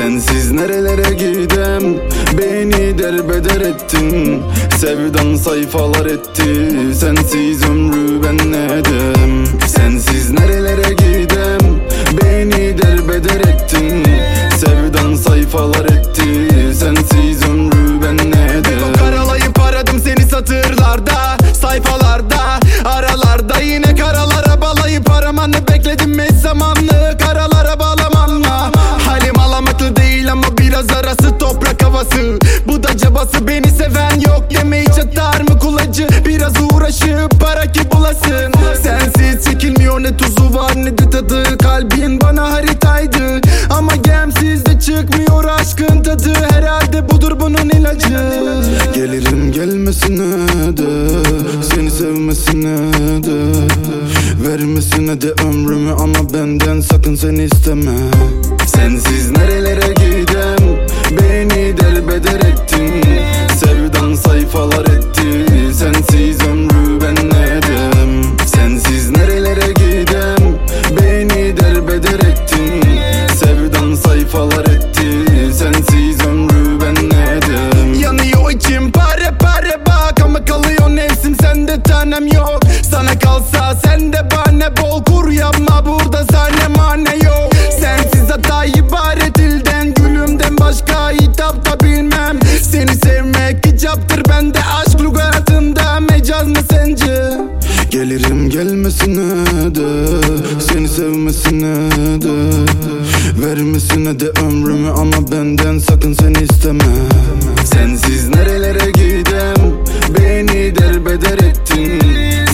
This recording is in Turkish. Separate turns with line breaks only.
Sensiz nerelere gidem, beni derbeder ettin. Sevdan sayfalar etti, sensiz ömrü ben ne edem. Sensiz nerelere gidem, beni derbeder ettin. Sevdan sayfalar etti, sensiz ömrü ben ne edem.
Karalayıp aradım seni satırlarda, sayfalarda, aralarda. Yine karalara balayıp aramanı bekledim eş zamanlı. Karalara bağlamanla halim alamaklı değil ama biraz arası toprak havası. Bu da cabası, beni seven yok yemeği çatar mı kulacı. Biraz uğraşıp para ki bulasın. Sensiz çekilmiyor, ne tuzu var ne de tadı. Kalbin bana haritaydı ama gemsiz de çıkmıyor aşkın tadı. Herhalde budur bunun ilacı.
Gelirim gelmesine de, seni sevmesine de, vermesine de ömrümü ama benden sakın sen isteme. Sensiz nerelere gidem, beni derbeder ettin. Sevdan sayfalar etti, sensiz ömrü ben ne edem. Sensiz nerelere gidem, beni derbeder ettin. Sevdan sayfalar etti, sensiz ömrü ben ne edem.
Yanıyor içim pare pare bak ama kalıyor nefsim, sende tanem yok. Sana kalsa sende bahane bol, kur yapma burada sahne mane yok. Sensiz hata ibaret dilden, gülümden başka hitap da bilmem. Seni sevmek icaptır bende, aşk lügatında mecaz mı sence?
Gelirim gelmesine de, seni sevmesine de, vermesine de ömrümü ama benden sakın sen isteme. Sensiz nerelere gidem, beni derbeder ettin.